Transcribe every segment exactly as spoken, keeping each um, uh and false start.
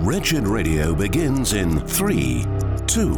Wretched Radio begins in three, two,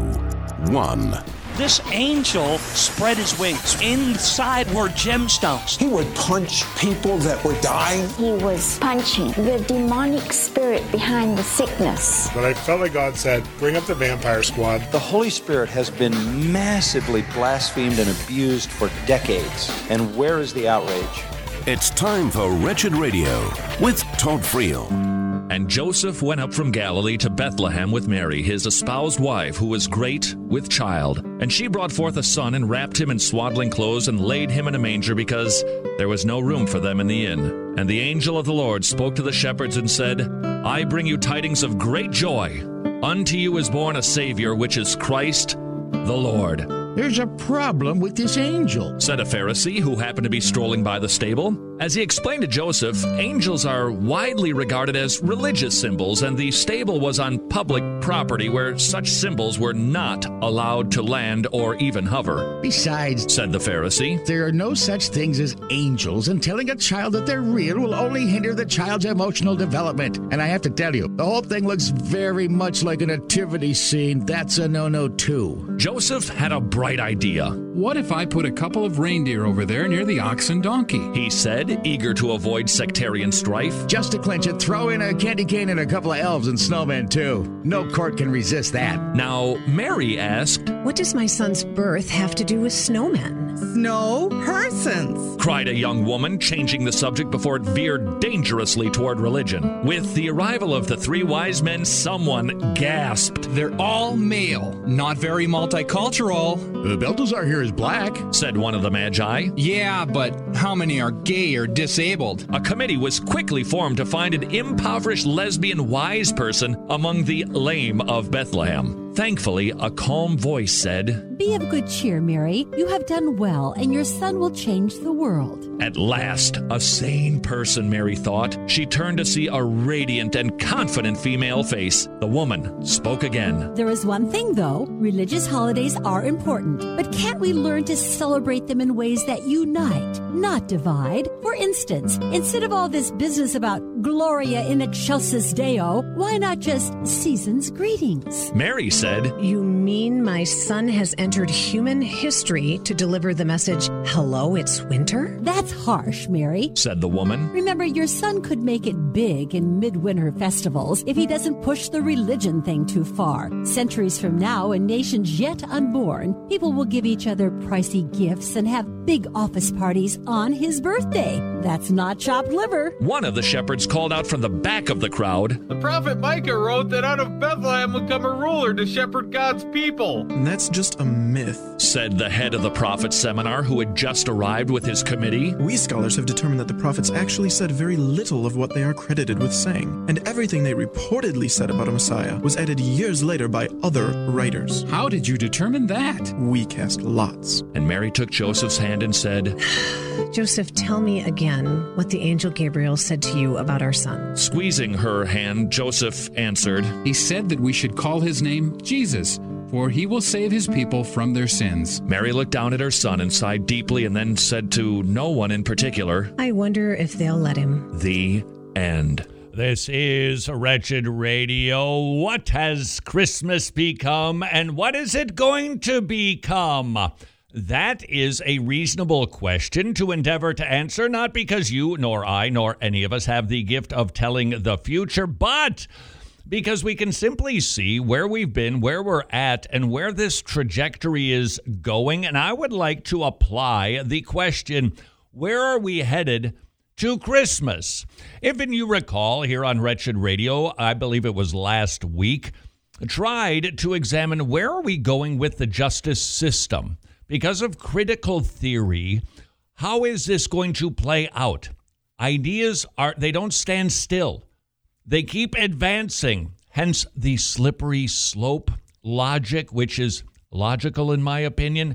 one. This angel spread his wings. Inside were gemstones. He would punch people that were dying. He was punching the demonic spirit behind the sickness. But I felt like God said, bring up the vampire squad. The Holy Spirit has been massively blasphemed and abused for decades. And where is the outrage? It's time for Wretched Radio with Todd Friel. And Joseph went up from Galilee to Bethlehem with Mary, his espoused wife, who was great with child. And she brought forth a son and wrapped him in swaddling clothes and laid him in a manger because there was no room for them in the inn. And the angel of the Lord spoke to the shepherds and said, I bring you tidings of great joy. Unto you is born a Savior, which is Christ the Lord. There's a problem with this angel, said a Pharisee who happened to be strolling by the stable. As he explained to Joseph, angels are widely regarded as religious symbols, and the stable was on public property where such symbols were not allowed to land or even hover. Besides, said the Pharisee, there are no such things as angels, and telling a child that they're real will only hinder the child's emotional development. And I have to tell you, the whole thing looks very much like a nativity scene. That's a no-no too. Joseph had a bright idea. What if I put a couple of reindeer over there near the ox and donkey? He said, eager to avoid sectarian strife. Just to clinch it, throw in a candy cane and a couple of elves and snowmen too. No court can resist that. Now, Mary asked, what does my son's birth have to do with snowmen? Snow persons, cried a young woman, changing the subject before it veered dangerously toward religion. With the arrival of the three wise men, someone gasped. They're all male, not very multicultural. The Balthazar here is black, said one of the Magi. Yeah, but how many are gay or disabled? A committee was quickly formed to find an impoverished lesbian wise person among the lame of Bethlehem. Thankfully, a calm voice said, Be of good cheer, Mary. You have done well, and your son will change the world. At last, a sane person, Mary thought. She turned to see a radiant and confident female face. The woman spoke again. There is one thing, though. Religious holidays are important, but can't we learn to celebrate them in ways that unite, not divide? For instance, instead of all this business about Gloria in excelsis Deo, why not just season's greetings? Mary said, You mean my son has entered human history to deliver the message, hello, it's winter? That's harsh, Mary, said the woman. Remember, your son could make it big in midwinter festivals if he doesn't push the religion thing too far. Centuries from now, in nations yet unborn, people will give each other pricey gifts and have big office parties on his birthday. That's not chopped liver. One of the shepherds called out from the back of the crowd, The prophet Micah wrote that out of Bethlehem would come a ruler to shepherd God's people. And that's just a myth, said the head of the prophet seminar who had just arrived with his committee. We scholars have determined that the prophets actually said very little of what they are credited with saying, and everything they reportedly said about a Messiah was added years later by other writers. How did you determine that? We cast lots. And Mary took Joseph's hand and said, Joseph, tell me again what the angel Gabriel said to you about our son. Squeezing her hand, Joseph answered, He said that we should call his name Jesus, for he will save his people from their sins. Mary looked down at her son and sighed deeply and then said to no one in particular, I wonder if they'll let him. The end. This is Wretched Radio. What has Christmas become, and what is it going to become? That is a reasonable question to endeavor to answer, not because you nor I nor any of us have the gift of telling the future, but because we can simply see where we've been, where we're at, and where this trajectory is going. And I would like to apply the question, where are we headed to Christmas? If you recall, here on Wretched Radio, I believe it was last week, tried to examine where are we going with the justice system. Because of critical theory, how is this going to play out? Ideas are, they don't stand still. They keep advancing, hence the slippery slope logic, which is logical in my opinion.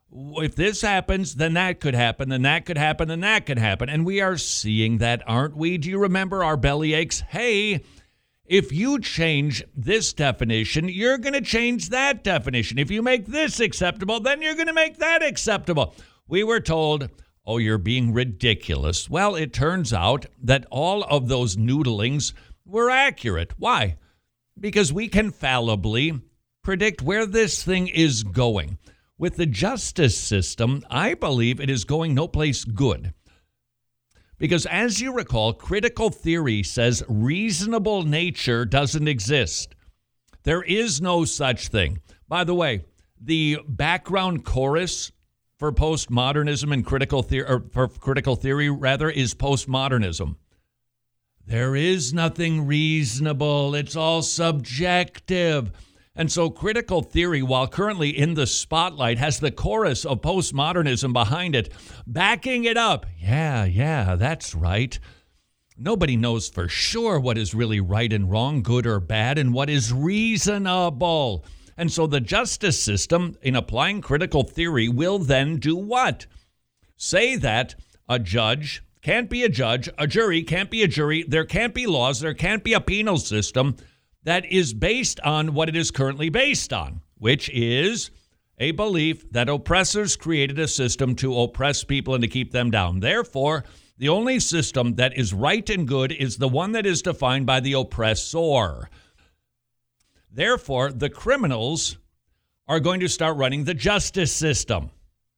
If this happens, then that could happen, then that could happen, then that could happen. And we are seeing that, aren't we? Do you remember our belly aches? Hey, if you change this definition, you're going to change that definition. If you make this acceptable, then you're going to make that acceptable. We were told, oh, you're being ridiculous. Well, it turns out that all of those noodlings were accurate. Why? because we can fallibly predict where this thing is going. With the justice system, I believe it is going no place good. Because as you recall, critical theory says reasonable nature doesn't exist. There is no such thing. By the way, the background chorus for postmodernism and critical theory, or for critical theory rather, is postmodernism. There is nothing reasonable. It's all subjective. And so critical theory, while currently in the spotlight, has the chorus of postmodernism behind it, backing it up. Yeah, yeah, that's right. Nobody knows for sure what is really right and wrong, good or bad, and what is reasonable. And so the justice system, in applying critical theory, will then do what? Say that a judge can't be a judge, a jury can't be a jury, there can't be laws, there can't be a penal system that is based on what it is currently based on, which is a belief that oppressors created a system to oppress people and to keep them down. Therefore, the only system that is right and good is the one that is defined by the oppressor. Therefore, the criminals are going to start running the justice system.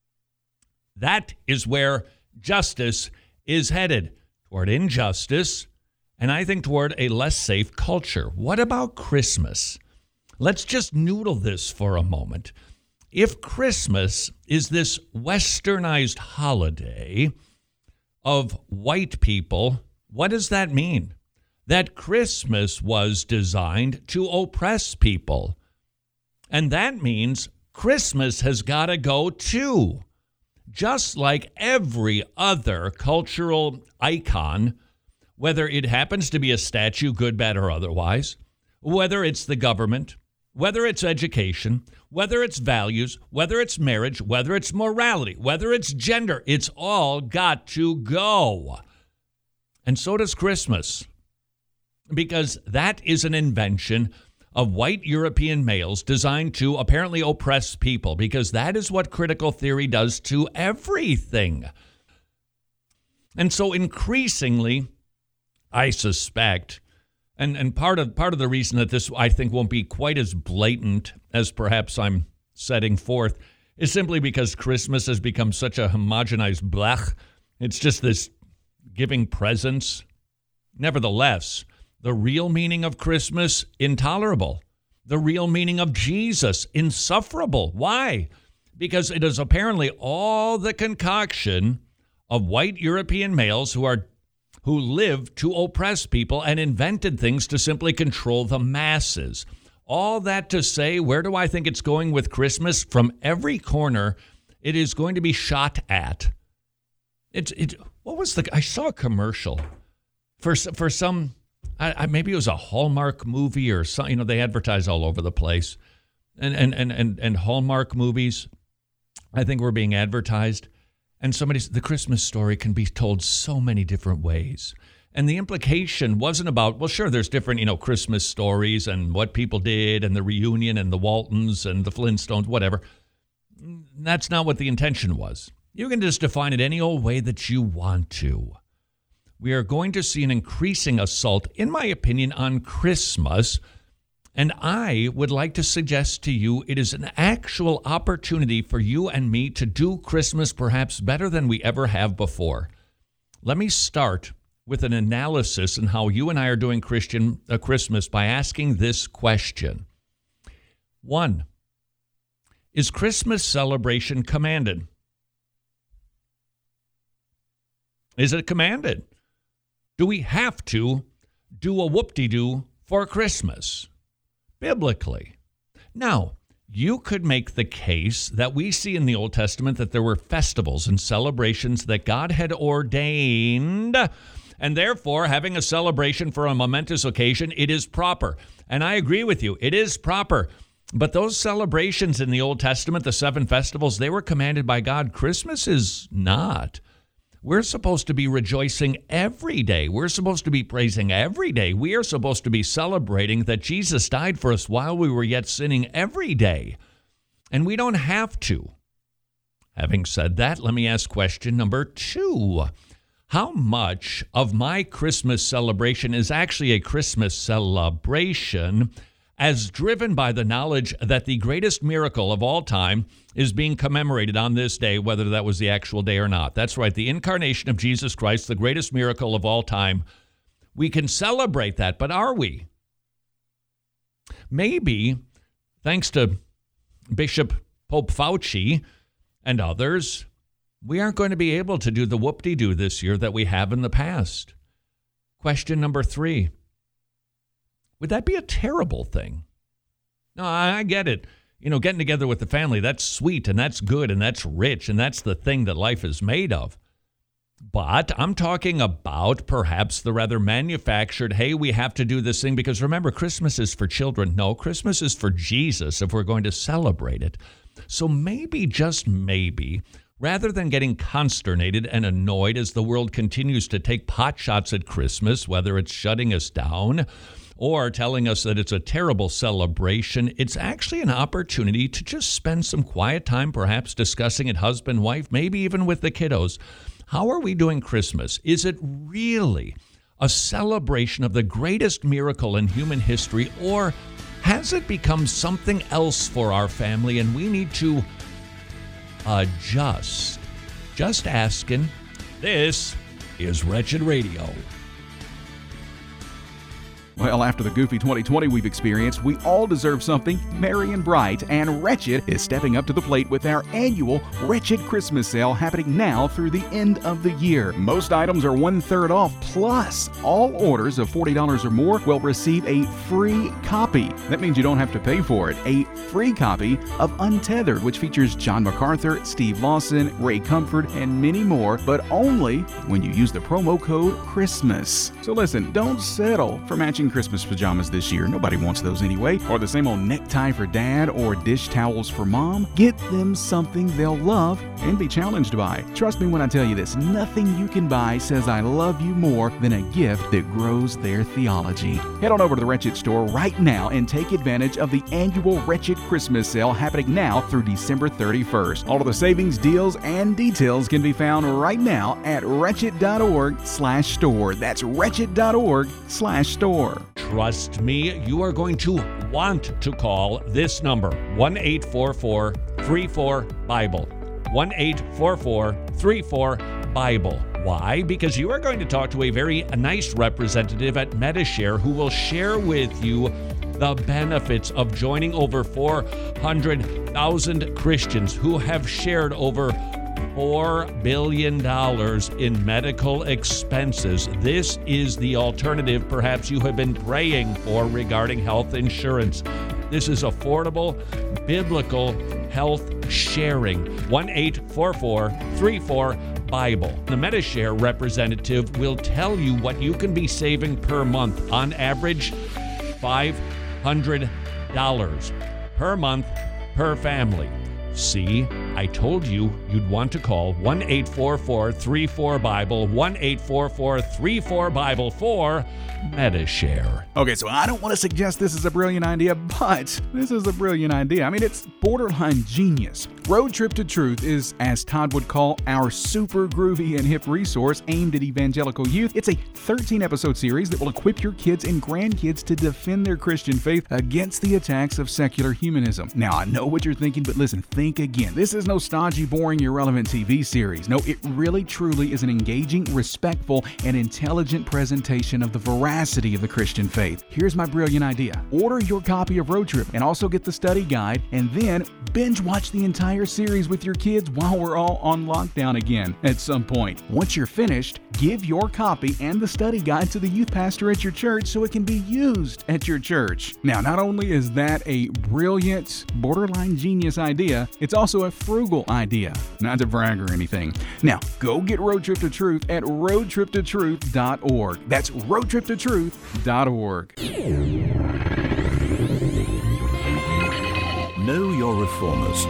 That is where justice is headed, toward injustice, and I think toward a less safe culture. What about Christmas? Let's just noodle this for a moment. If Christmas is this westernized holiday of white people, what does that mean? That Christmas was designed to oppress people. And that means Christmas has got to go too. Just like every other cultural icon, whether it happens to be a statue, good, bad, or otherwise, whether it's the government, whether it's education, whether it's values, whether it's marriage, whether it's morality, whether it's gender, it's all got to go. And so does Christmas, because that is an invention of white European males designed to apparently oppress people, because that is what critical theory does to everything. And so increasingly, I suspect, and, and part of part of the reason that this, I think, won't be quite as blatant as perhaps I'm setting forth is simply because Christmas has become such a homogenized blech. It's just this giving presents. Nevertheless, the real meaning of Christmas, intolerable. The real meaning of Jesus, insufferable. Why? Because it is apparently all the concoction of white European males who are who lived to oppress people and invented things to simply control the masses. All that to say, where do I think it's going with Christmas? From every corner, it is going to be shot at. It's it. What was the? I saw a commercial for for some. I, I, maybe it was a Hallmark movie or something. You know, they advertise all over the place, and and and and and Hallmark movies, I think, were being advertised. And somebody said the Christmas story can be told so many different ways. And the implication wasn't about, well, sure, there's different, you know, Christmas stories and what people did and the reunion and the Waltons and the Flintstones, whatever. That's not what the intention was. You can just define it any old way that you want to. We are going to see an increasing assault, in my opinion, on Christmas. And I would like to suggest to you it is an actual opportunity for you and me to do Christmas perhaps better than we ever have before. Let me start with an analysis on how you and I are doing Christian uh, Christmas by asking this question. One, is Christmas celebration commanded? Is it commanded? Do we have to do a whoop-de-doo for Christmas? Biblically. Now, you could make the case that we see in the Old Testament that there were festivals and celebrations that God had ordained, and therefore, having a celebration for a momentous occasion, it is proper. And I agree with you, it is proper. But those celebrations in the Old Testament, the seven festivals, they were commanded by God. Christmas is not. We're supposed to be rejoicing every day. We're supposed to be praising every day. We are supposed to be celebrating that Jesus died for us while we were yet sinning every day. And we don't have to. Having said that, let me ask question number two. How much of my Christmas celebration is actually a Christmas celebration as driven by the knowledge that the greatest miracle of all time is being commemorated on this day, whether that was the actual day or not. That's right, the incarnation of Jesus Christ, the greatest miracle of all time. We can celebrate that, but are we? Maybe, thanks to Bishop Pope Fauci and others, we aren't going to be able to do the whoop-de-doo this year that we have in the past. Question number three. Would that be a terrible thing? No, I get it. You know, getting together with the family, that's sweet and that's good and that's rich and that's the thing that life is made of. But I'm talking about perhaps the rather manufactured, hey, we have to do this thing because remember, Christmas is for children. No, Christmas is for Jesus if we're going to celebrate it. So maybe, just maybe, rather than getting consternated and annoyed as the world continues to take pot shots at Christmas, whether it's shutting us down or telling us that it's a terrible celebration, it's actually an opportunity to just spend some quiet time, perhaps discussing it husband, wife, maybe even with the kiddos. How are we doing Christmas? Is it really a celebration of the greatest miracle in human history, or has it become something else for our family and we need to adjust? Just asking. This is Wretched Radio. Well, after the goofy twenty twenty we've experienced, we all deserve something merry and bright, and Wretched is stepping up to the plate with our annual Wretched Christmas sale happening now through the end of the year. Most items are one-third off, plus all orders of forty dollars or more will receive a free copy. That means you don't have to pay for it. A free copy of Untethered, which features John MacArthur, Steve Lawson, Ray Comfort, and many more, but only when you use the promo code CHRISTMAS. So listen, don't settle for matching Christmas pajamas this year. Nobody wants those anyway. Or the same old necktie for dad or dish towels for mom. Get them something they'll love and be challenged by. Trust me when I tell you this, nothing you can buy says I love you more than a gift that grows their theology. Head on over to the Wretched store right now and take advantage of the annual Wretched Christmas sale happening now through December thirty-first. All of the savings, deals, and details can be found right now at wretched.org slash store. That's wretched.org slash store. Trust me, you are going to want to call this number, one eight four four, three four, Bible. one eight four four, three four, Bible. Why? Because you are going to talk to a very nice representative at Medi-Share who will share with you the benefits of joining over four hundred thousand Christians who have shared over four billion dollars in medical expenses. This is the alternative perhaps you have been praying for regarding health insurance. This is affordable, biblical health sharing. one eight four four, three four, Bible. The Medi-Share representative will tell you what you can be saving per month. On average, five hundred dollars per month per family. See, I told you you'd want to call one eight four four, three four, Bible, one eight four four, three four, Bible for Medi-Share. Okay, so I don't want to suggest this is a brilliant idea, but this is a brilliant idea. I mean, it's borderline genius. Road Trip to Truth is, as Todd would call, our super groovy and hip resource aimed at evangelical youth. It's a thirteen-episode series that will equip your kids and grandkids to defend their Christian faith against the attacks of secular humanism. Now, I know what you're thinking, but listen, think again. This is no stodgy, boring, irrelevant T V series. No, it really, truly is an engaging, respectful, and intelligent presentation of the veracity of the Christian faith. Here's my brilliant idea. Order your copy of Road Trip and also get the study guide, and then binge watch the entire series with your kids while we're all on lockdown again at some point. Once you're finished, give your copy and the study guide to the youth pastor at your church so it can be used at your church. Now, not only is that a brilliant, borderline genius idea, it's also a frugal idea. Not to brag or anything. Now, go get Road Trip to Truth at road trip to truth dot org. That's road trip to truth dot org. Know your reformers.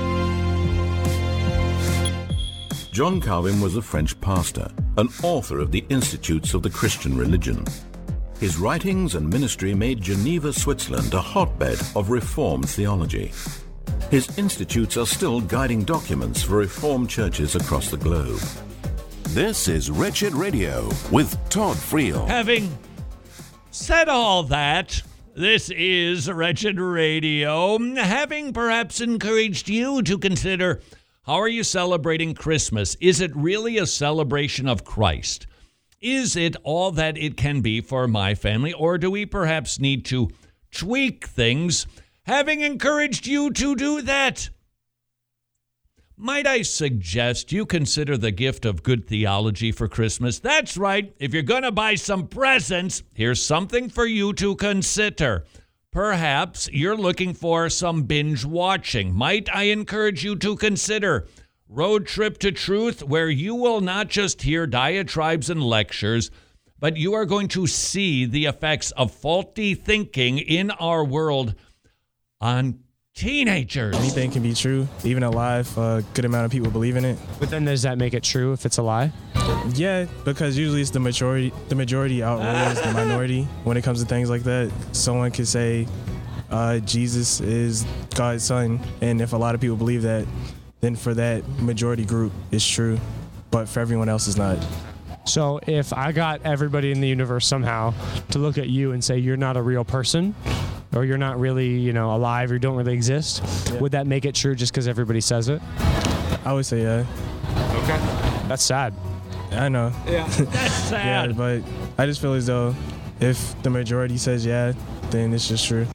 John Calvin was a French pastor, an author of the Institutes of the Christian Religion. His writings and ministry made Geneva, Switzerland a hotbed of Reformed theology. His institutes are still guiding documents for Reformed churches across the globe. This is Wretched Radio with Todd Friel. Having said all that, This is Wretched Radio, having perhaps encouraged you to consider, how are you celebrating Christmas? Is it really a celebration of Christ? Is it all that it can be for my family, or do we perhaps need to tweak things, having encouraged you to do that? Might I suggest you consider the gift of good theology for Christmas? That's right. If you're going to buy some presents, here's something for you to consider. Perhaps you're looking for some binge watching. Might I encourage you to consider Road Trip to Truth, where you will not just hear diatribes and lectures, but you are going to see the effects of faulty thinking in our world on teenagers. Anything can be true, even a lie if a good amount of people believe in it. But then does that make it true if it's a lie? Yeah, because usually it's the majority the majority outweighs the minority when it comes to things like that. Someone could say uh, Jesus is God's son, and if a lot of people believe that, then for that majority group it's true, but for everyone else it's not. So if I got everybody in the universe somehow to look at you and say you're not a real person, or you're not really, you know, alive, or you don't really exist, yeah. Would that make it true just because everybody says it? I would say yeah. Okay. That's sad. I know. Yeah, that's sad. Yeah, but I just feel as though if the majority says yeah, then it's just true.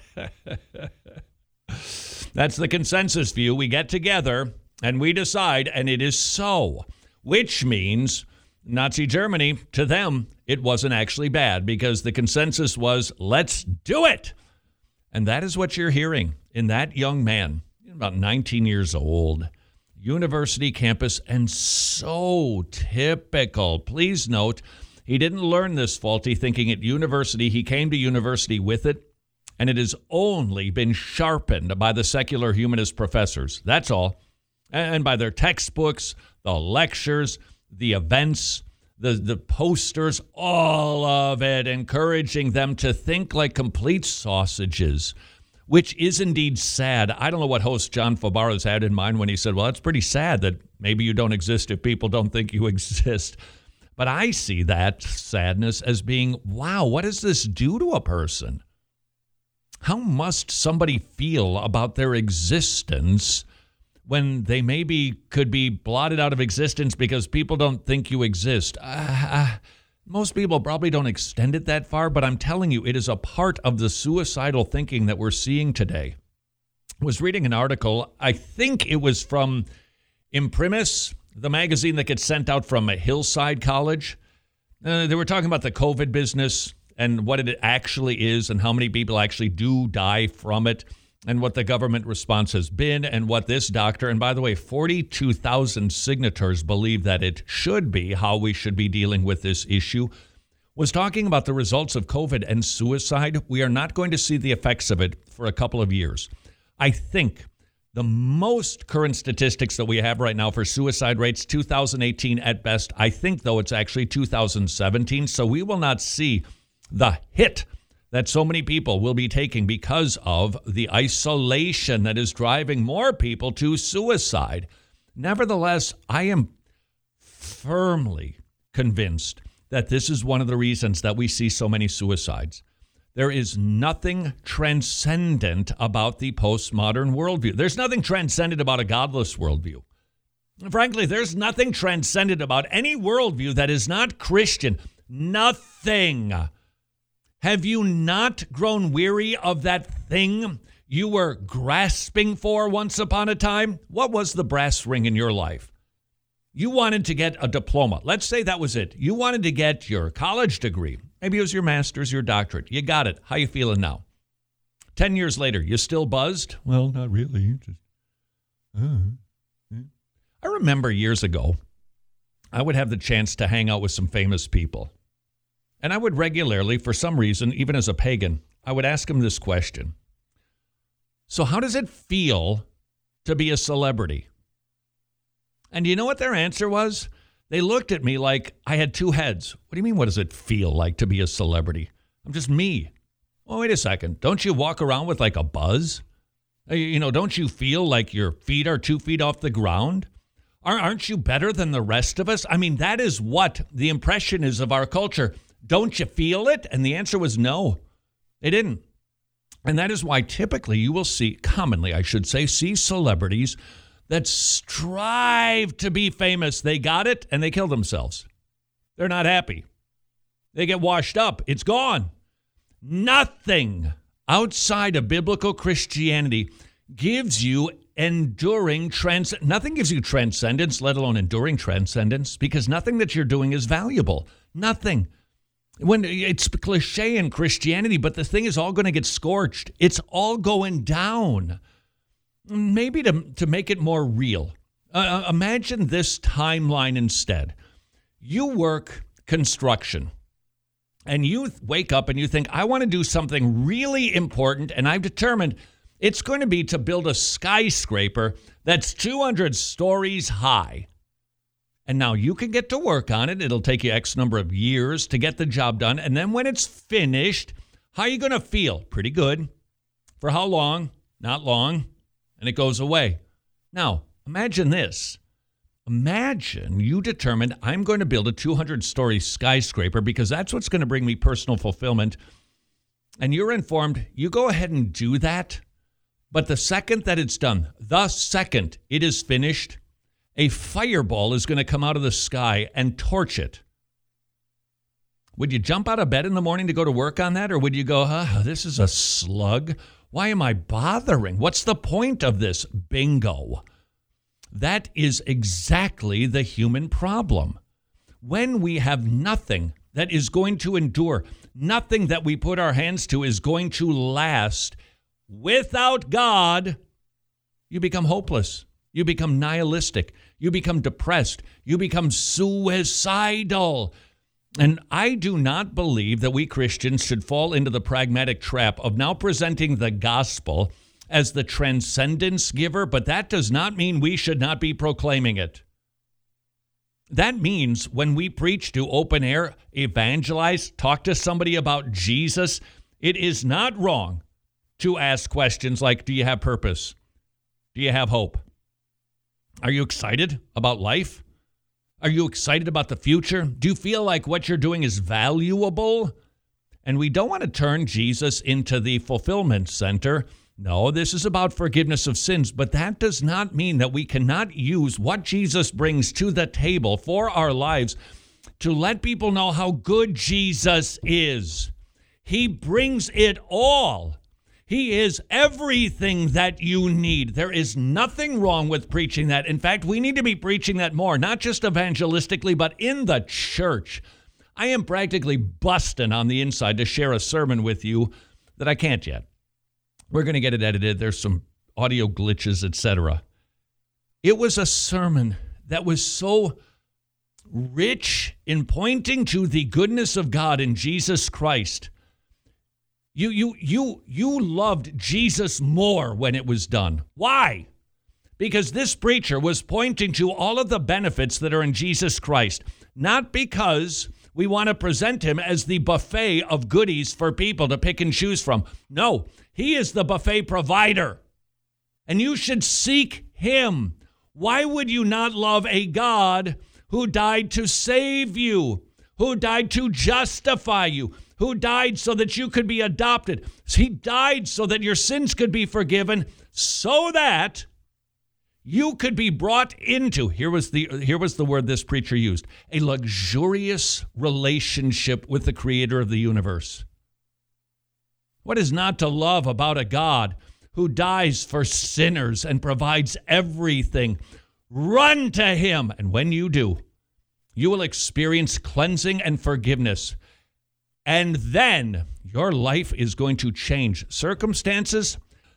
That's the consensus view. We get together and we decide, and it is so, which means Nazi Germany, to them, it wasn't actually bad because the consensus was, let's do it. And that is what you're hearing in that young man, about nineteen years old, university campus, and so typical. Please note, he didn't learn this faulty thinking at university. He came to university with it, and it has only been sharpened by the secular humanist professors. That's all. And by their textbooks, the lectures, the events, the, the posters, all of it, encouraging them to think like complete sausages, which is indeed sad. I don't know what host John Fabarez had in mind when he said, well, that's pretty sad that maybe you don't exist if people don't think you exist. But I see that sadness as being, wow, what does this do to a person? How must somebody feel about their existence when they maybe could be blotted out of existence because people don't think you exist? Uh, uh, most people probably don't extend it that far, but I'm telling you, it is a part of the suicidal thinking that we're seeing today. I was reading an article, I think it was from Imprimis, the magazine that gets sent out from a Hillside College. Uh, they were talking about the COVID business and what it actually is and how many people actually do die from it, and what the government response has been, and what this doctor, and by the way, forty-two thousand signatories believe that it should be how we should be dealing with this issue, was talking about the results of COVID and suicide. We are not going to see the effects of it for a couple of years. I think the most current statistics that we have right now for suicide rates, two thousand eighteen at best. I think, though, it's actually two thousand seventeen, so we will not see the hit that so many people will be taking because of the isolation that is driving more people to suicide. Nevertheless, I am firmly convinced that this is one of the reasons that we see so many suicides. There is nothing transcendent about the postmodern worldview. There's nothing transcendent about a godless worldview. Frankly, there's nothing transcendent about any worldview that is not Christian. Nothing. Have you not grown weary of that thing you were grasping for once upon a time? What was the brass ring in your life? You wanted to get a diploma. Let's say that was it. You wanted to get your college degree. Maybe it was your master's, your doctorate. You got it. How you feeling now? Ten years later, you still buzzed? Well, not really. Just, uh, I remember years ago, I would have the chance to hang out with some famous people. And I would regularly, for some reason, even as a pagan, I would ask them this question. So how does it feel to be a celebrity? And you know what their answer was? They looked at me like I had two heads. What do you mean, what does it feel like to be a celebrity? I'm just me. Oh, wait a second. Don't you walk around with like a buzz? You know, don't you feel like your feet are two feet off the ground? Aren't you better than the rest of us? I mean, that is what the impression is of our culture. Don't you feel it? And the answer was no. They didn't. And that is why typically you will see, commonly I should say, see celebrities that strive to be famous. They got it and they kill themselves. They're not happy. They get washed up. It's gone. Nothing outside of biblical Christianity gives you enduring trans. Nothing gives you transcendence, let alone enduring transcendence, because nothing that you're doing is valuable. Nothing. When it's cliche in Christianity, but the thing is all going to get scorched. It's all going down. Maybe to, to make it more real, uh, imagine this timeline instead. You work construction, and you wake up and you think, I want to do something really important, and I've determined it's going to be to build a skyscraper that's two hundred stories high. And now you can get to work on it. It'll take you X number of years to get the job done. And then when it's finished, how are you going to feel? Pretty good. For how long? Not long. And it goes away. Now, imagine this. Imagine you determined I'm going to build a two hundred story skyscraper because that's what's going to bring me personal fulfillment. And you're informed, you go ahead and do that. But the second that it's done, the second it is finished, a fireball is going to come out of the sky and torch it. Would you jump out of bed in the morning to go to work on that? Or would you go, oh, this is a slug? Why am I bothering? What's the point of this? Bingo. That is exactly the human problem. When we have nothing that is going to endure, nothing that we put our hands to is going to last, without God, you become hopeless. You become nihilistic. You become depressed. You become suicidal. And I do not believe that we Christians should fall into the pragmatic trap of now presenting the gospel as the transcendence giver, but that does not mean we should not be proclaiming it. That means when we preach to open air, evangelize, talk to somebody about Jesus, it is not wrong to ask questions like, do you have purpose? Do you have hope? Are you excited about life? Are you excited about the future? Do you feel like what you're doing is valuable? And we don't want to turn Jesus into the fulfillment center. No, this is about forgiveness of sins, but that does not mean that we cannot use what Jesus brings to the table for our lives to let people know how good Jesus is. He brings it all. He is everything that you need. There is nothing wrong with preaching that. In fact, we need to be preaching that more, not just evangelistically, but in the church. I am practically busting on the inside to share a sermon with you that I can't yet. We're going to get it edited. There's some audio glitches, et cetera. It was a sermon that was so rich in pointing to the goodness of God in Jesus Christ. You you you you loved Jesus more when it was done. Why? Because this preacher was pointing to all of the benefits that are in Jesus Christ, not because we want to present him as the buffet of goodies for people to pick and choose from. No, he is the buffet provider, and you should seek him. Why would you not love a God who died to save you, who died to justify you, who died so that you could be adopted? He died so that your sins could be forgiven, so that you could be brought into, here was the here was the word this preacher used, a luxurious relationship with the creator of the universe. What is not to love about a God who dies for sinners and provides everything? Run to him, and when you do, you will experience cleansing and forgiveness. And then your life is going to change. Circumstances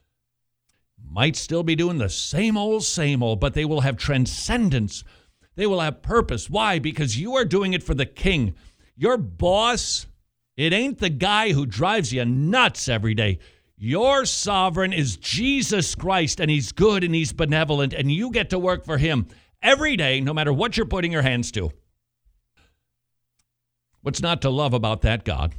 might still be doing the same old, same old, but they will have transcendence. They will have purpose. Why? Because you are doing it for the King. Your boss, it ain't the guy who drives you nuts every day. Your sovereign is Jesus Christ, and he's good and he's benevolent, and you get to work for him every day, no matter what you're putting your hands to. What's not to love about that God?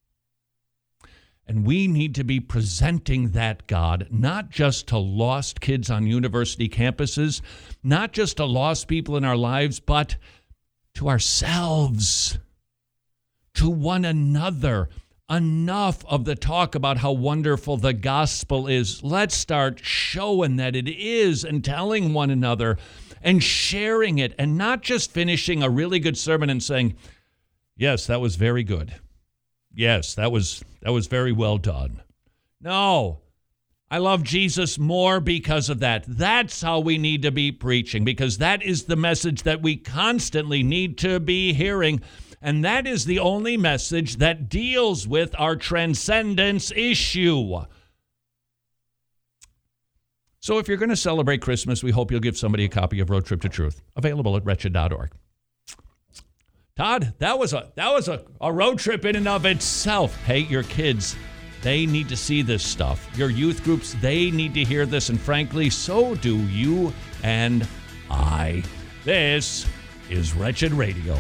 And we need to be presenting that God, not just to lost kids on university campuses, not just to lost people in our lives, but to ourselves, to one another. enough of the talk about how wonderful the gospel is. Let's start showing that it is and telling one another and sharing it, and not just finishing a really good sermon and saying, yes, that was very good. Yes, that was that was very well done. No, I love Jesus more because of that. That's how we need to be preaching, because that is the message that we constantly need to be hearing. And that is the only message that deals with our transcendence issue. So if you're going to celebrate Christmas, we hope you'll give somebody a copy of Road Trip to Truth, available at wretched dot org. Todd, that was a that was a, a road trip in and of itself. Hey, your kids, they need to see this stuff. Your youth groups, they need to hear this. And frankly, so do you and I. This is Wretched Radio.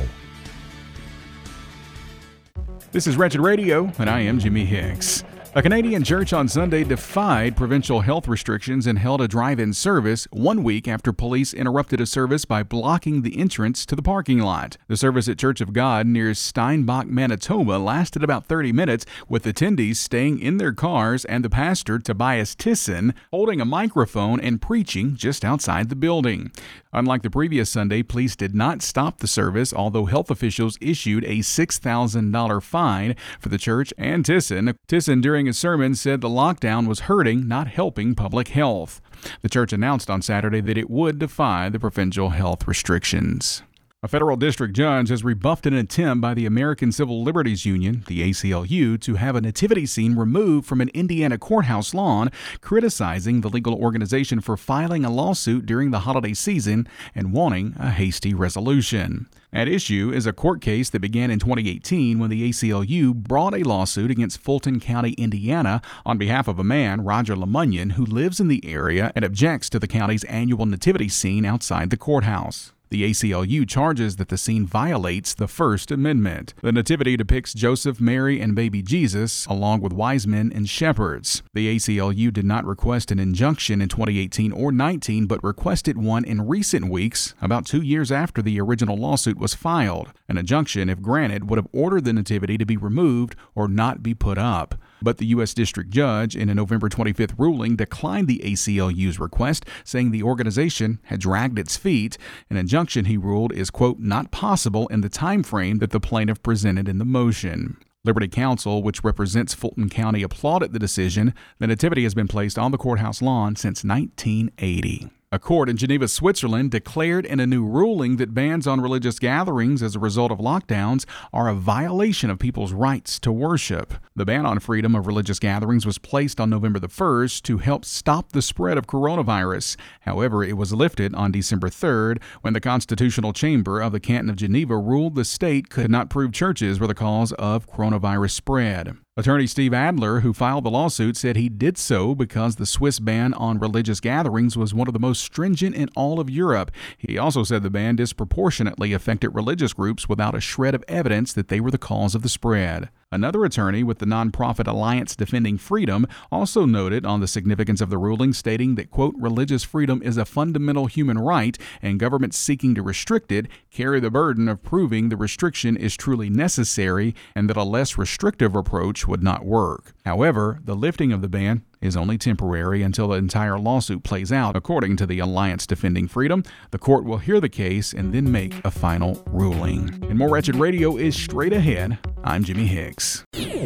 This is Wretched Radio, and I am Jimmy Hicks. A Canadian church on Sunday defied provincial health restrictions and held a drive-in service one week after police interrupted a service by blocking the entrance to the parking lot. The service at Church of God near Steinbach, Manitoba lasted about thirty minutes, with attendees staying in their cars and the pastor, Tobias Tisson, holding a microphone and preaching just outside the building. Unlike the previous Sunday, police did not stop the service, although health officials issued a six thousand dollars fine for the church and Tisson. Tisson, during his sermon, said the lockdown was hurting, not helping public health. The church announced on Saturday that it would defy the provincial health restrictions. A federal district judge has rebuffed an attempt by the American Civil Liberties Union, the A C L U, to have a nativity scene removed from an Indiana courthouse lawn, criticizing the legal organization for filing a lawsuit during the holiday season and wanting a hasty resolution. At issue is a court case that began in twenty eighteen when the A C L U brought a lawsuit against Fulton County, Indiana, on behalf of a man, Roger Lemunyon, who lives in the area and objects to the county's annual nativity scene outside the courthouse. The A C L U charges that the scene violates the First Amendment. The nativity depicts Joseph, Mary, and baby Jesus, along with wise men and shepherds. The A C L U did not request an injunction in twenty eighteen or nineteen, but requested one in recent weeks, about two years after the original lawsuit was filed. An injunction, if granted, would have ordered the nativity to be removed or not be put up. But the U S District Judge, in a November twenty-fifth ruling, declined the A C L U's request, saying the organization had dragged its feet. An injunction, he ruled, is, quote, not possible in the time frame that the plaintiff presented in the motion. Liberty Counsel, which represents Fulton County, applauded the decision. The nativity has been placed on the courthouse lawn since nineteen eighty. A court in Geneva, Switzerland, declared in a new ruling that bans on religious gatherings as a result of lockdowns are a violation of people's rights to worship. The ban on freedom of religious gatherings was placed on November the first to help stop the spread of coronavirus. However, it was lifted on December third when the Constitutional Chamber of the Canton of Geneva ruled the state could not prove churches were the cause of coronavirus spread. Attorney Steve Adler, who filed the lawsuit, said he did so because the Swiss ban on religious gatherings was one of the most stringent in all of Europe. He also said the ban disproportionately affected religious groups without a shred of evidence that they were the cause of the spread. Another attorney with the nonprofit Alliance Defending Freedom also noted on the significance of the ruling, stating that, quote, religious freedom is a fundamental human right, and governments seeking to restrict it carry the burden of proving the restriction is truly necessary and that a less restrictive approach would not work. However, the lifting of the ban is only temporary until the entire lawsuit plays out. According to the Alliance Defending Freedom, the court will hear the case and then make a final ruling. And more Wretched Radio is straight ahead. I'm Jimmy Hicks.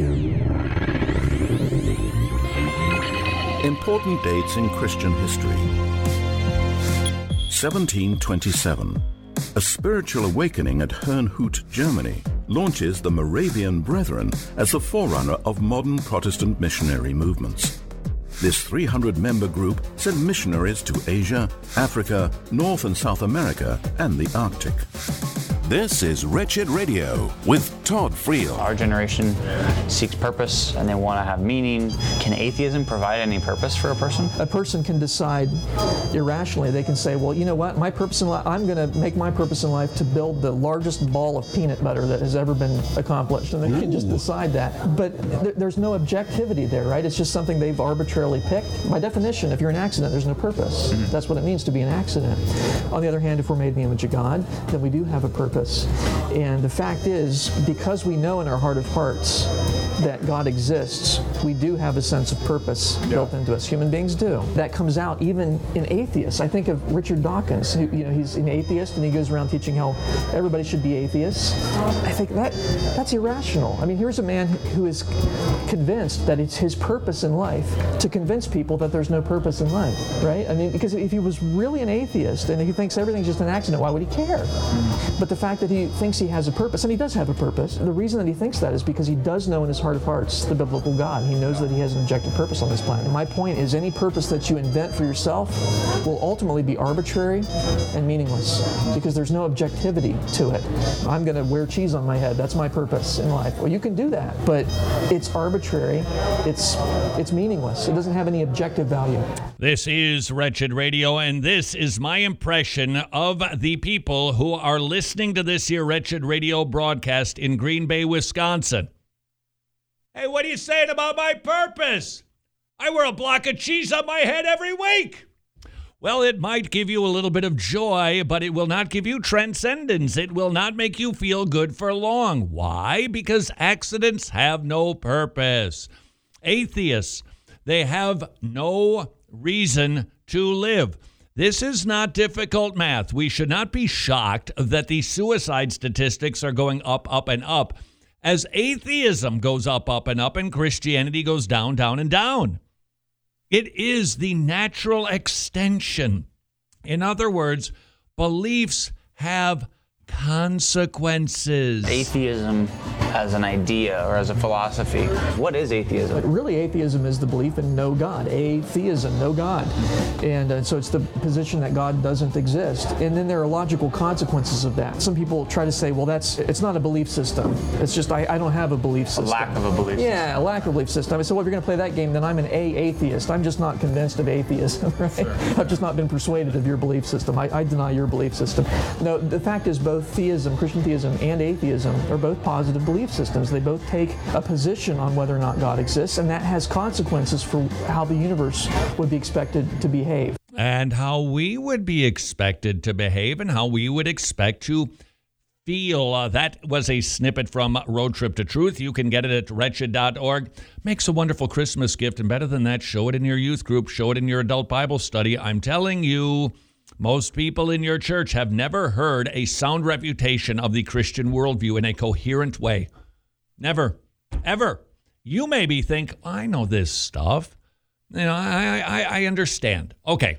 Important dates in Christian history. seventeen twenty-seven. A spiritual awakening at Herrnhut, Germany, launches the Moravian Brethren as the forerunner of modern Protestant missionary movements. This three hundred member group sent missionaries to Asia, Africa, North and South America, and the Arctic. This is Wretched Radio with Todd Friel. Our generation seeks purpose and they want to have meaning. Can atheism provide any purpose for a person? A person can decide irrationally. They can say, well, you know what, my purpose in life, I'm going to make my purpose in life to build the largest ball of peanut butter that has ever been accomplished. And they Ooh. can just decide that. But th- there's no objectivity there, right? It's just something they've arbitrarily picked. By definition, if you're an accident, there's no purpose. Mm-hmm. That's what it means to be an accident. On the other hand, if we're made in the image of God, then we do have a purpose. And the fact is, because we know in our heart of hearts that God exists, we do have a sense of purpose yeah. built into us. Human beings do. That comes out even in atheists. I think of Richard Dawkins, who, you know, he's an atheist and he goes around teaching how everybody should be atheists. I think that that's irrational. I mean, here's a man who is convinced that it's his purpose in life to convince people that there's no purpose in life, right? I mean, because if he was really an atheist and he thinks everything's just an accident, why would he care? Mm. But the fact that he thinks he has a purpose, and he does have a purpose, the reason that he thinks that is because he does know in his heart of hearts the biblical God. He knows that he has an objective purpose on this planet. And my point is, any purpose that you invent for yourself will ultimately be arbitrary and meaningless because there's no objectivity to it. I'm going to wear cheese on my head. That's my purpose in life. Well, you can do that, but it's arbitrary. It's it's meaningless. It doesn't have any objective value. This is Wretched Radio, and this is my impression of the people who are listening to this here Wretched Radio broadcast in Green Bay, Wisconsin. Hey, what are you saying about my purpose? I wear a block of cheese on my head every week. Well, it might give you a little bit of joy, but it will not give you transcendence. It will not make you feel good for long. Why? Because accidents have no purpose. Atheists, they have no reason to live. This is not difficult math. We should not be shocked that the suicide statistics are going up, up, and up as atheism goes up, up, and up, and Christianity goes down, down, and down. It is the natural extension. In other words, beliefs have consequences. Atheism as an idea or as a philosophy. What is atheism? But really, atheism is the belief in no God. Atheism, no God. And uh, so it's the position that God doesn't exist. And then there are logical consequences of that. Some people try to say, well, that's it's not a belief system. It's just I, I don't have a belief system. A lack of a belief system. Yeah, a lack of a belief system. I said, well, if you're going to play that game, then I'm an A-atheist. I'm just not convinced of atheism, right? Sure. I've just not been persuaded of your belief system. I, I deny your belief system. No, the fact is both theism, Christian theism, and atheism are both positive belief systems. They both take a position on whether or not God exists, and that has consequences for how the universe would be expected to behave. And how we would be expected to behave and how we would expect to feel. Uh, that was a snippet from Road Trip to Truth. You can get it at wretched dot org. Makes a wonderful Christmas gift, and better than that, show it in your youth group, show it in your adult Bible study. I'm telling you, most people in your church have never heard a sound refutation of the Christian worldview in a coherent way. Never. Ever. You maybe think, I know this stuff. You know, I, I, I understand. Okay.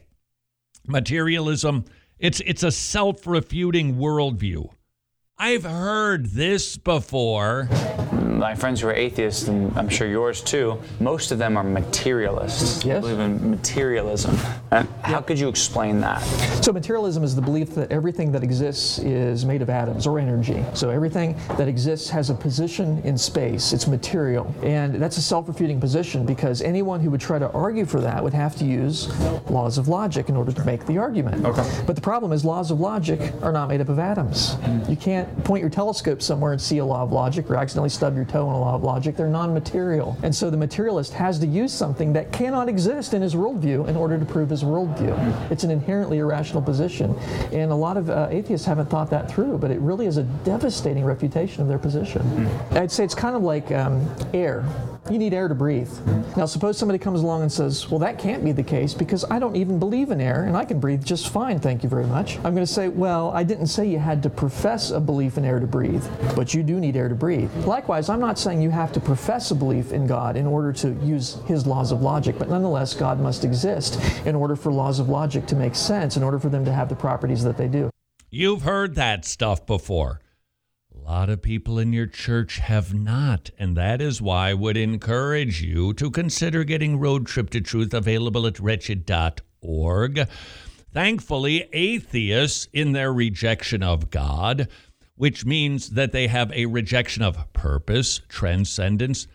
Materialism, it's, it's a self-refuting worldview. I've heard this before. My friends who are atheists, and I'm sure yours too, most of them are materialists. Yes. They believe in materialism. And how could you explain that? So materialism is the belief that everything that exists is made of atoms or energy. So everything that exists has a position in space. It's material. And that's a self-refuting position because anyone who would try to argue for that would have to use laws of logic in order to make the argument. Okay. But the problem is laws of logic are not made up of atoms. You can't point your telescope somewhere and see a law of logic or accidentally stub your toe on a law of logic. They're non-material. And so the materialist has to use something that cannot exist in his worldview in order to prove his worldview. It's an inherently irrational position. And a lot of uh, atheists haven't thought that through, but it really is a devastating refutation of their position. Mm. I'd say it's kind of like um, air. You need air to breathe. Mm. Now suppose somebody comes along and says, well, that can't be the case because I don't even believe in air and I can breathe just fine, thank you very much. I'm going to say, well, I didn't say you had to profess a belief in air to breathe, but you do need air to breathe. Likewise, I'm not saying you have to profess a belief in God in order to use his laws of logic, but nonetheless, God must exist in order for laws of logic to make sense, in order for them to have the properties that they do. You've heard that stuff before. A lot of people in your church have not, and that is why I would encourage you to consider getting Road Trip to Truth available at wretched dot org. Thankfully, atheists, in their rejection of God, which means that they have a rejection of purpose, transcendence,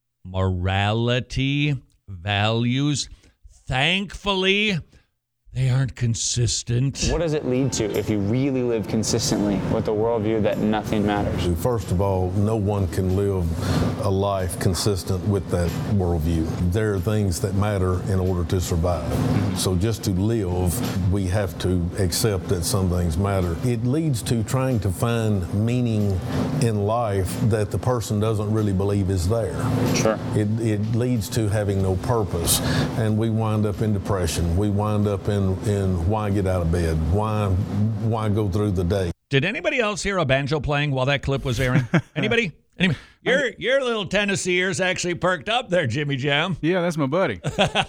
morality, values, thankfully, they aren't consistent. What does it lead to if you really live consistently with a worldview that nothing matters? First of all, no one can live a life consistent with that worldview. There are things that matter in order to survive. So just to live, we have to accept that some things matter. It leads to trying to find meaning in life that the person doesn't really believe is there. Sure. It, it leads to having no purpose, and we wind up in depression. We wind up in, in why get out of bed? Why, why go through the day? Did anybody else hear a banjo playing while that clip was airing? Anybody? Anybody? Your, your little Tennessee ears actually perked up there, Jimmy Jam. Yeah, that's my buddy.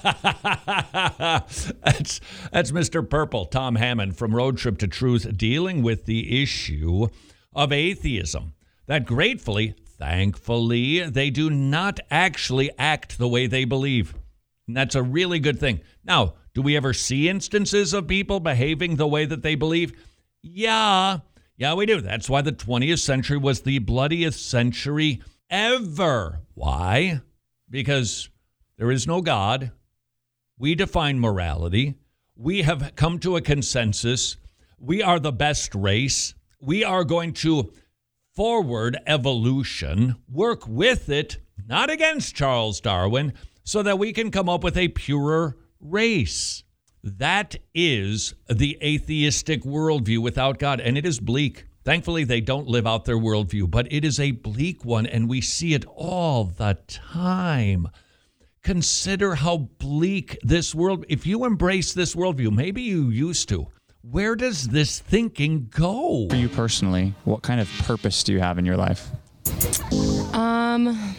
that's, that's Mister Purple, Tom Hammond from Road Trip to Truth, dealing with the issue of atheism. That gratefully, thankfully, they do not actually act the way they believe. And that's a really good thing. Now, do we ever see instances of people behaving the way that they believe? Yeah. Yeah, we do. That's why the twentieth century was the bloodiest century ever. Why? Because there is no God. We define morality. We have come to a consensus. We are the best race. We are going to forward evolution, work with it, not against Charles Darwin, so that we can come up with a purer race. That is the atheistic worldview without God, and it is bleak. Thankfully, they don't live out their worldview, but it is a bleak one, and we see it all the time. Consider how bleak this world, if you embrace this worldview, maybe you used to, where does this thinking go? For you personally, what kind of purpose do you have in your life? Um...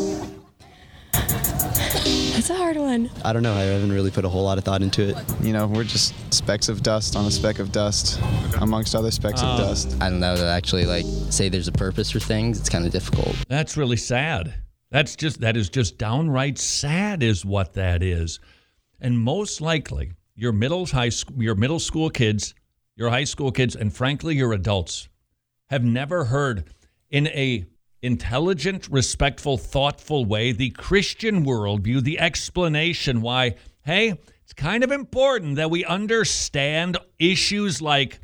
That's a hard one. I don't know. I haven't really put a whole lot of thought into it. You know, we're just specks of dust on a speck of dust amongst other specks um, of dust. I don't know to actually like say there's a purpose for things. It's kind of difficult. That's really sad. That's just that is just downright sad is what that is. And most likely your middle high school your middle school kids, your high school kids, and frankly your adults have never heard in a intelligent, respectful, thoughtful way, the Christian worldview, the explanation why, hey, it's kind of important that we understand issues like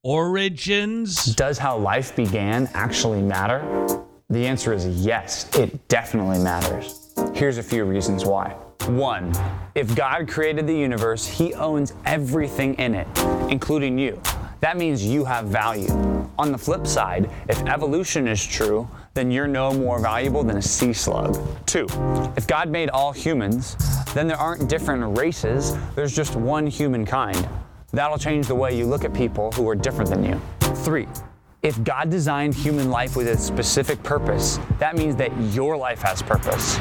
origins. Does how life began actually matter? The answer is yes, it definitely matters. Here's a few reasons why. One, if God created the universe, he owns everything in it, including you. That means you have value. On the flip side, if evolution is true, then you're no more valuable than a sea slug. Two, if God made all humans, then there aren't different races, there's just one humankind. That'll change the way you look at people who are different than you. Three, if God designed human life with a specific purpose, that means that your life has purpose.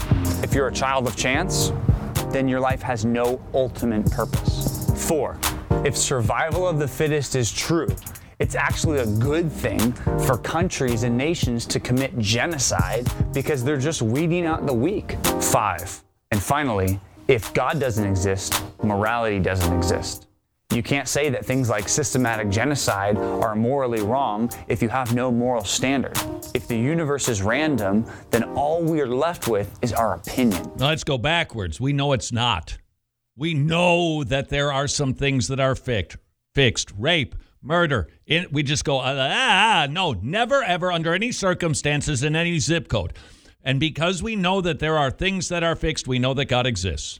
If you're a child of chance, then your life has no ultimate purpose. Four, if survival of the fittest is true, it's actually a good thing for countries and nations to commit genocide because they're just weeding out the weak. Five, and finally, if God doesn't exist, morality doesn't exist. You can't say that things like systematic genocide are morally wrong if you have no moral standard. If the universe is random, then all we are left with is our opinion. Now let's go backwards. We know it's not. We know that there are some things that are fixed. Fixed. Rape, murder. In, we just go, ah, no, never, ever, under any circumstances, in any zip code. And because we know that there are things that are fixed, we know that God exists.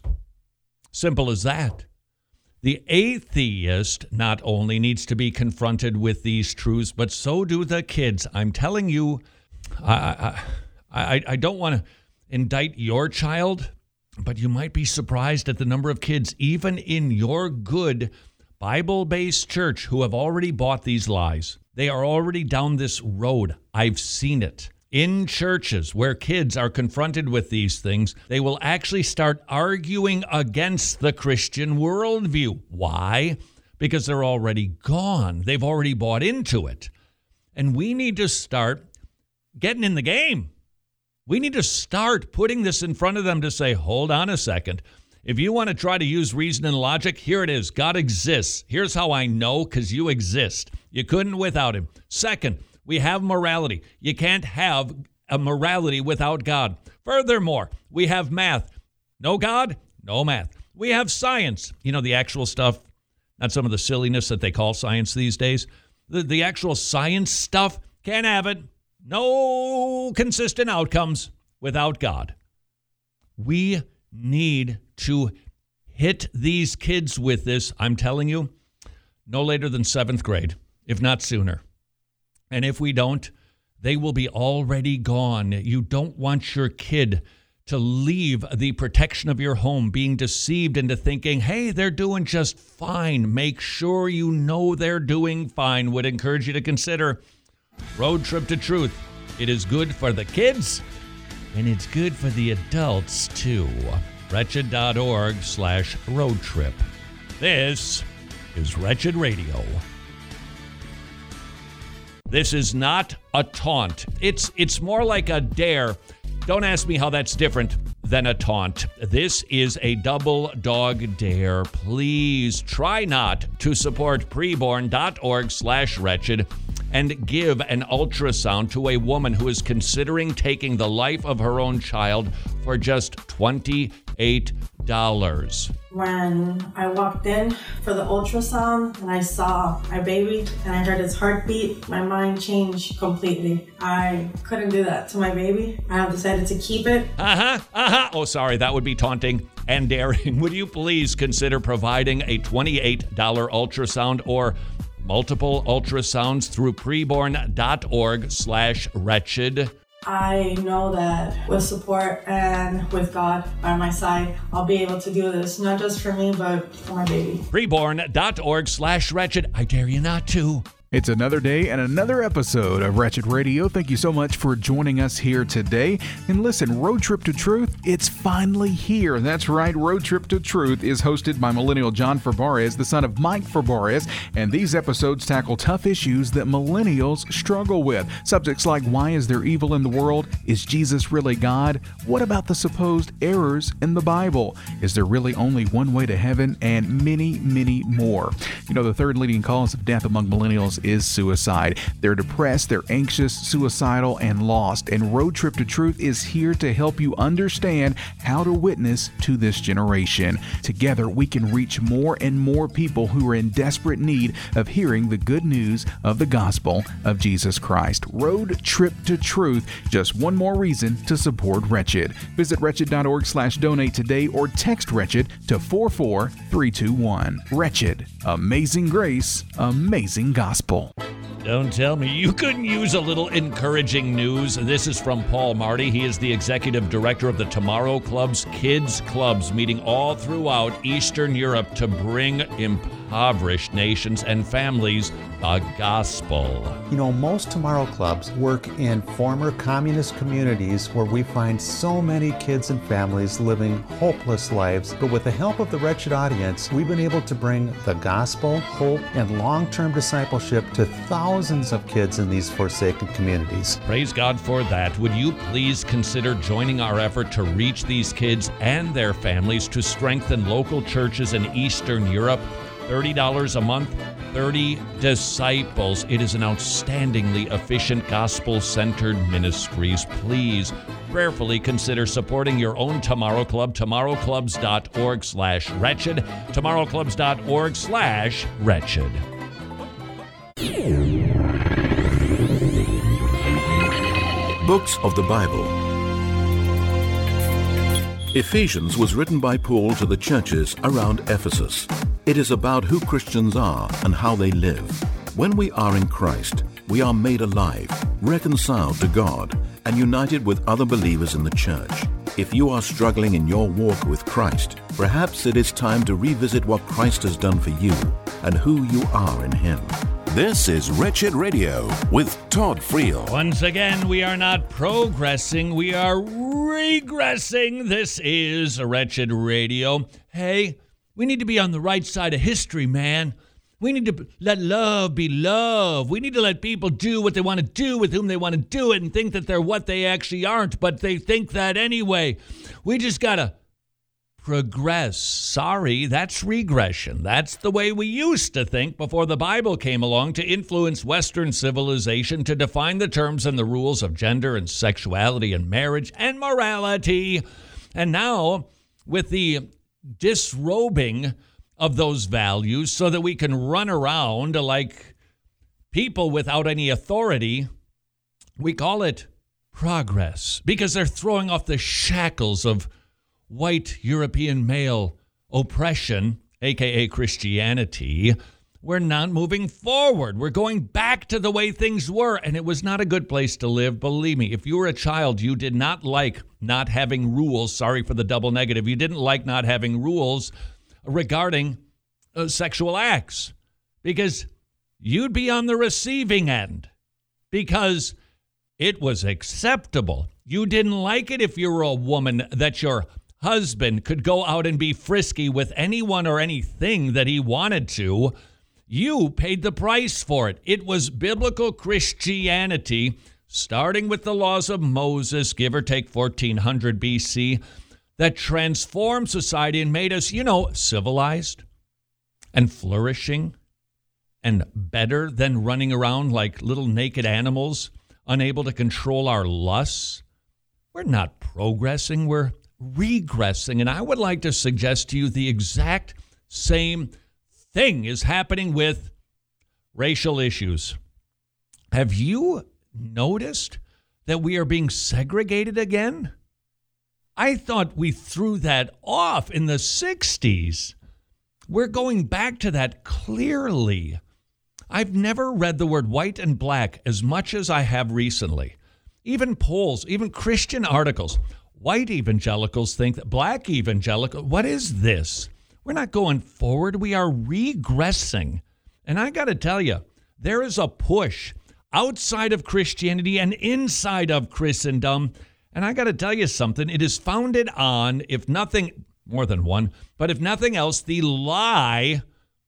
Simple as that. The atheist not only needs to be confronted with these truths, but so do the kids. I'm telling you, I, I, I, I don't want to indict your child, but you might be surprised at the number of kids, even in your good Bible-based church, who have already bought these lies. They are already down this road. I've seen it. In churches where kids are confronted with these things, they will actually start arguing against the Christian worldview. Why? Because they're already gone. They've already bought into it. And we need to start getting in the game. We need to start putting this in front of them to say, hold on a second. If you want to try to use reason and logic, here it is. God exists. Here's how I know, because you exist. You couldn't without him. Second, we have morality. You can't have a morality without God. Furthermore, we have math. No God, no math. We have science. You know, the actual stuff, not some of the silliness that they call science these days. The, the actual science stuff, can't have it. No consistent outcomes. without God. We need to hit these kids with this, I'm telling you, no later than seventh grade, if not sooner. And if we don't, they will be already gone. You don't want your kid to leave the protection of your home being deceived into thinking, hey, they're doing just fine. Make sure you know they're doing fine. Would encourage you to consider Road Trip to Truth. It is good for the kids, and it's good for the adults, too. Wretched.org slash road trip. This is Wretched Radio. This is not a taunt. It's it's more like a dare. Don't ask me how that's different than a taunt. This is a double dog dare. Please try not to support preborn.org slash wretched and give an ultrasound to a woman who is considering taking the life of her own child for just twenty-eight dollars. When I walked in for the ultrasound and I saw my baby and I heard his heartbeat, my mind changed completely. I couldn't do that to my baby. I have decided to keep it. Uh-huh, uh-huh. Oh, sorry, that would be taunting and daring. Would you please consider providing a twenty-eight dollars ultrasound or multiple ultrasounds through preborn.org slash wretched? I know that with support and with God by my side, I'll be able to do this, not just for me, but for my baby. Preborn.org slash wretched. I dare you not to. It's another day and another episode of Wretched Radio. Thank you so much for joining us here today. And listen, Road Trip to Truth, it's finally here. That's right, Road Trip to Truth is hosted by millennial John Fabarez, the son of Mike Fabarez, and these episodes tackle tough issues that millennials struggle with. Subjects like, why is there evil in the world? Is Jesus really God? What about the supposed errors in the Bible? Is there really only one way to heaven? And many, many more. You know, the third leading cause of death among millennials is suicide. They're depressed, they're anxious, suicidal, and lost. And Road Trip to Truth is here to help you understand how to witness to this generation. Together, we can reach more and more people who are in desperate need of hearing the good news of the gospel of Jesus Christ. Road Trip to Truth, just one more reason to support Wretched. Visit wretched.org slash donate today or text Wretched to four four three two one. Wretched. Amazing grace, amazing gospel. Don't tell me you couldn't use a little encouraging news. This is from Paul Marty. He is the executive director of the Tomorrow Club's Kids Clubs, meeting all throughout Eastern Europe to bring impoverished nations and families the gospel. You know, most Tomorrow Clubs work in former communist communities where we find so many kids and families living hopeless lives. But with the help of the Wretched audience, we've been able to bring the gospel, hope, and long-term discipleship to thousands of kids in these forsaken communities. Praise God for that. Would you please consider joining our effort to reach these kids and their families to strengthen local churches in Eastern Europe? thirty dollars a month, thirty disciples. It is an outstandingly efficient gospel-centered ministries. Please prayerfully consider supporting your own Tomorrow Club. tomorrowclubs.org slash wretched. tomorrowclubs.org slash wretched. Books of the Bible. Ephesians was written by Paul to the churches around Ephesus. It is about who Christians are and how they live. When we are in Christ, we are made alive, reconciled to God, and united with other believers in the church. If you are struggling in your walk with Christ, perhaps it is time to revisit what Christ has done for you and who you are in Him. This is Wretched Radio with Todd Friel. Once again, we are not progressing, we are regressing. This is Wretched Radio. Hey, we need to be on the right side of history, man. We need to let love be love. We need to let people do what they want to do with whom they want to do it and think that they're what they actually aren't, but they think that anyway. We just got to progress. Sorry, that's regression. That's the way we used to think before the Bible came along to influence Western civilization to define the terms and the rules of gender and sexuality and marriage and morality. And now, with the disrobing of those values so that we can run around like people without any authority, we call it progress because they're throwing off the shackles of white European male oppression, a k a. Christianity. We're not moving forward. We're going back to the way things were, and it was not a good place to live. Believe me, if you were a child, you did not like not having rules. Sorry for the double negative. You didn't like not having rules regarding uh, sexual acts because you'd be on the receiving end because it was acceptable. You didn't like it if you were a woman that your husband could go out and be frisky with anyone or anything that he wanted to. You paid the price for it. It was biblical Christianity, starting with the laws of Moses, give or take fourteen hundred B C, that transformed society and made us, you know, civilized and flourishing and better than running around like little naked animals, unable to control our lusts. We're not progressing, we're regressing. And I would like to suggest to you the exact same thing is happening with racial issues. Have you noticed that we are being segregated again? I thought we threw that off in the sixties. We're going back to that clearly. I've never read the word white and black as much as I have recently. Even polls, even Christian articles. White evangelicals think that black evangelical, what is this? We're not going forward. We are regressing. And I got to tell you, there is a push outside of Christianity and inside of Christendom. And I got to tell you something. It is founded on, if nothing, more than one, but if nothing else, the lie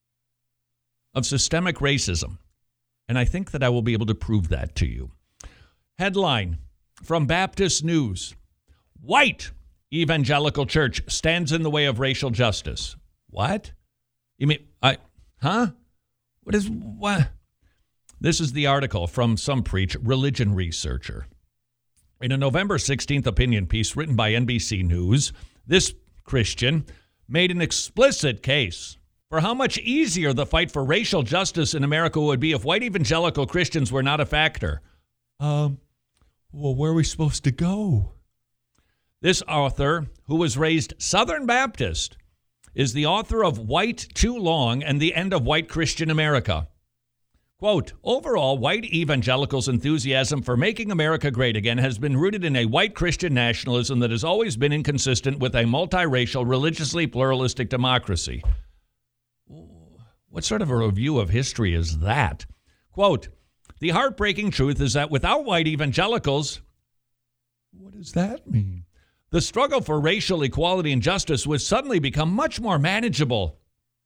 of systemic racism. And I think that I will be able to prove that to you. Headline from Baptist News. White evangelical church stands in the way of racial justice. What? You mean, I, huh? What is, what? This is the article from some preach religion researcher. In a November sixteenth opinion piece written by N B C News, this Christian made an explicit case for how much easier the fight for racial justice in America would be if white evangelical Christians were not a factor. Um, well, where are we supposed to go? This author, who was raised Southern Baptist, is the author of White Too Long and the End of White Christian America. Quote, overall, white evangelicals' enthusiasm for making America great again has been rooted in a white Christian nationalism that has always been inconsistent with a multiracial, religiously pluralistic democracy. What sort of a review of history is that? Quote, the heartbreaking truth is that without white evangelicals, what does that mean? The struggle for racial equality and justice would suddenly become much more manageable.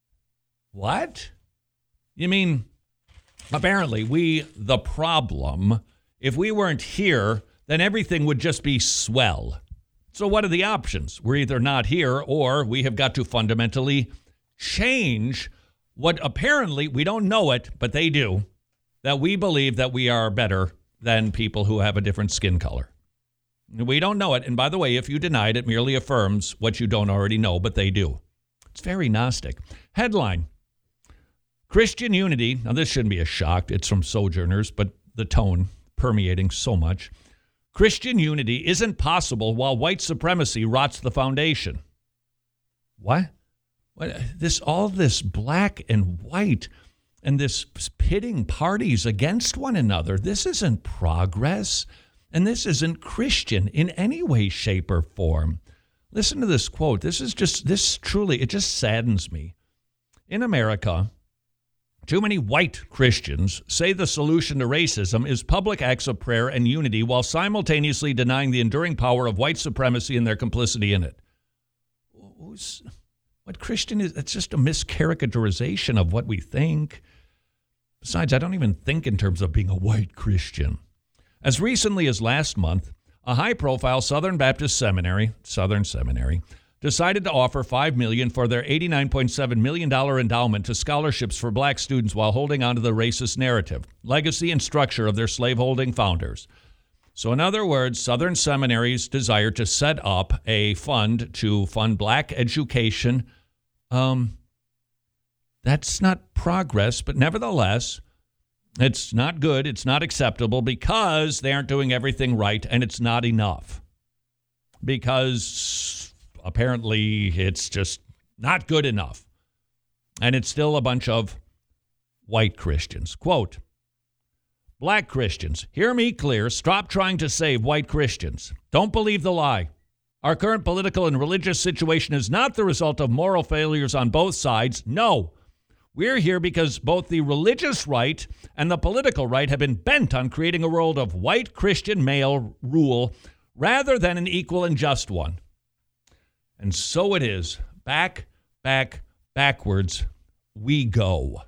What? You mean, apparently we, the problem, if we weren't here, then everything would just be swell. So what are the options? We're either not here or we have got to fundamentally change what apparently, we don't know it, but they do, that we believe that we are better than people who have a different skin color. We don't know it. And by the way, if you deny it, it merely affirms what you don't already know, but they do. It's very Gnostic. Headline, Christian unity. Now, this shouldn't be a shock. It's from Sojourners, but the tone permeating so much. Christian unity isn't possible while white supremacy rots the foundation. What? What? This, all this black and white and this pitting parties against one another. This isn't progress. And this isn't Christian in any way, shape, or form. Listen to this quote. This is just, this truly, it just saddens me. In America, too many white Christians say the solution to racism is public acts of prayer and unity while simultaneously denying the enduring power of white supremacy and their complicity in it. What Christian is, it's just a mischaracterization of what we think. Besides, I don't even think in terms of being a white Christian. As recently as last month, a high-profile Southern Baptist seminary, Southern Seminary, decided to offer five million dollars for their eighty-nine point seven million dollars endowment to scholarships for black students while holding on to the racist narrative, legacy, and structure of their slaveholding founders. So in other words, Southern Seminary's desire to set up a fund to fund black education, um, that's not progress, but nevertheless, It's not good. It's not acceptable because they aren't doing everything right, and it's not enough. Because apparently it's just not good enough. And it's still a bunch of white Christians. Quote, black Christians, hear me clear. Stop trying to save white Christians. Don't believe the lie. Our current political and religious situation is not the result of moral failures on both sides. No. We're here because both the religious right and the political right have been bent on creating a world of white Christian male rule rather than an equal and just one. And so it is. Back, back, backwards we go.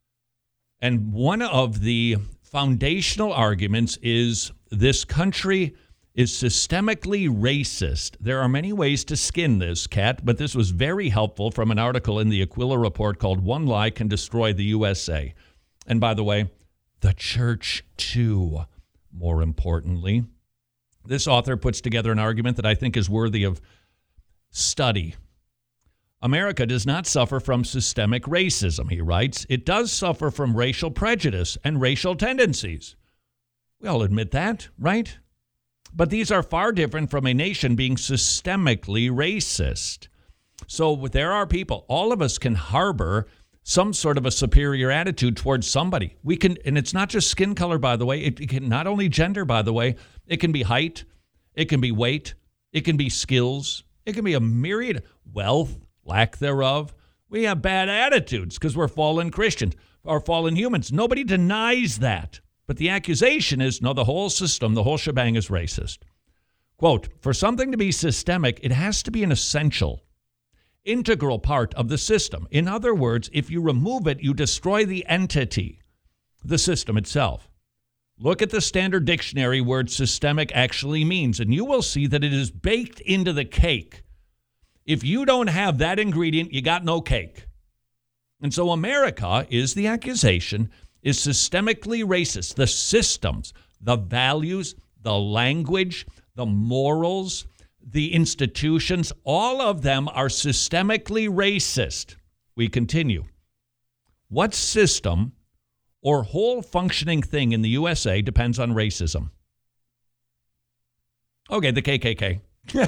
And one of the foundational arguments is this country is systemically racist. There are many ways to skin this cat, but this was very helpful from an article in the Aquila Report called One Lie Can Destroy the U S A. And by the way, the church too, more importantly. This author puts together an argument that I think is worthy of study. America does not suffer from systemic racism, he writes. It does suffer from racial prejudice and racial tendencies. We all admit that, right? But these are far different from a nation being systemically racist. So there are people, all of us can harbor some sort of a superior attitude towards somebody. We can, and it's not just skin color, by the way. It, it can not only gender, by the way. It can be height. It can be weight. It can be skills. It can be a myriad, wealth, lack thereof. We have bad attitudes because we're fallen Christians or fallen humans. Nobody denies that. But the accusation is, no, the whole system, the whole shebang is racist. Quote, for something to be systemic, it has to be an essential, integral part of the system. In other words, if you remove it, you destroy the entity, the system itself. Look at the standard dictionary word systemic actually means, and you will see that it is baked into the cake. If you don't have that ingredient, you got no cake. And so America, is the accusation, is systemically racist. The systems, the values, the language, the morals, the institutions, all of them are systemically racist. We continue. What system or whole functioning thing in the U S A depends on racism? Okay, the K K K.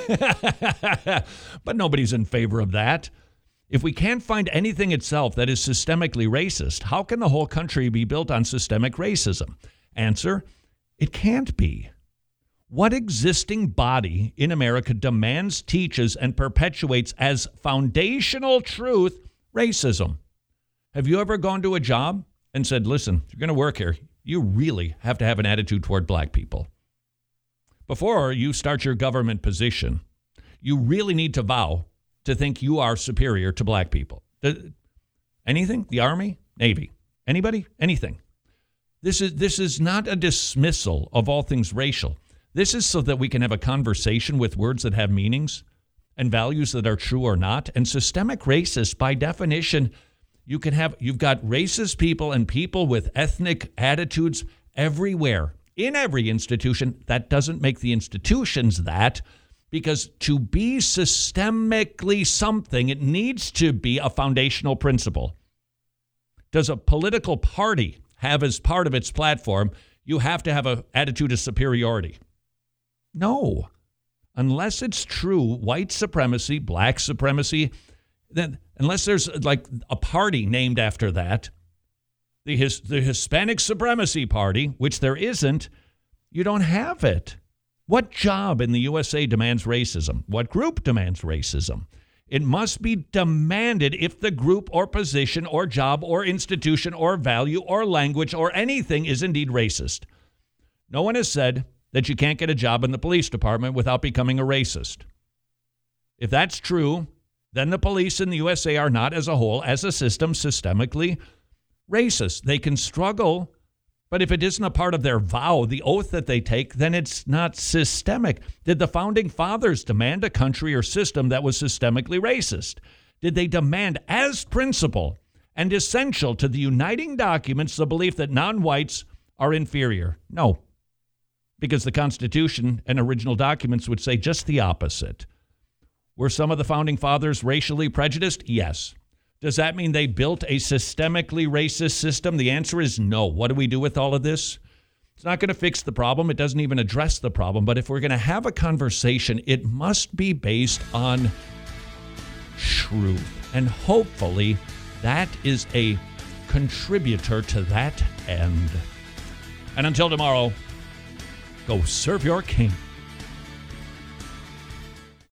But nobody's in favor of that. If we can't find anything itself that is systemically racist, how can the whole country be built on systemic racism? Answer, it can't be. What existing body in America demands, teaches, and perpetuates as foundational truth racism? Have you ever gone to a job and said, listen, if you're going to work here, you really have to have an attitude toward black people? Before you start your government position, you really need to vow to think you are superior to black people. Anything? The Army? Navy? Anybody? Anything. This is this is not a dismissal of all things racial. This is so that we can have a conversation with words that have meanings and values that are true or not. And systemic racist, by definition, you can have, you've got racist people and people with ethnic attitudes everywhere, in every institution. That doesn't make the institutions that. Because to be systemically something, it needs to be a foundational principle. Does a political party have as part of its platform, you have to have an attitude of superiority? No. Unless it's true white supremacy, black supremacy, then unless there's like a party named after that, the, his, the Hispanic Supremacy Party, which there isn't, you don't have it. What job in the U S A demands racism? What group demands racism? It must be demanded if the group or position or job or institution or value or language or anything is indeed racist. No one has said that you can't get a job in the police department without becoming a racist. If that's true, then the police in the U S A are not as a whole, as a system, systemically racist. They can struggle, but if it isn't a part of their vow, the oath that they take, then it's not systemic. Did the founding fathers demand a country or system that was systemically racist? Did they demand as principle and essential to the uniting documents the belief that non-whites are inferior? No, because the Constitution and original documents would say just the opposite. Were some of the founding fathers racially prejudiced? Yes. Does that mean they built a systemically racist system? The answer is no. What do we do with all of this? It's not going to fix the problem. It doesn't even address the problem. But if we're going to have a conversation, it must be based on truth. And hopefully that is a contributor to that end. And until tomorrow, go serve your king.